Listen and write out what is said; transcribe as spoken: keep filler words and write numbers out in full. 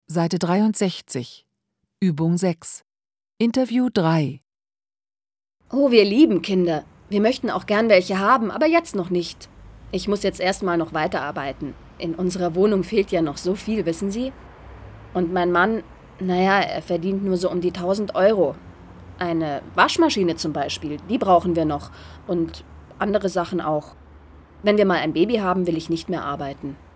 Seite dreiundsechzig. Übung sechs. Interview drei. Oh, wir lieben Kinder. Wir möchten auch gern welche haben, aber jetzt noch nicht. Ich muss jetzt erstmal noch weiterarbeiten. In unserer Wohnung fehlt ja noch so viel, wissen Sie? Und mein Mann, naja, er verdient nur so um die tausend Euro. Eine Waschmaschine zum Beispiel, die brauchen wir noch. Und andere Sachen auch. Wenn wir mal ein Baby haben, will ich nicht mehr arbeiten.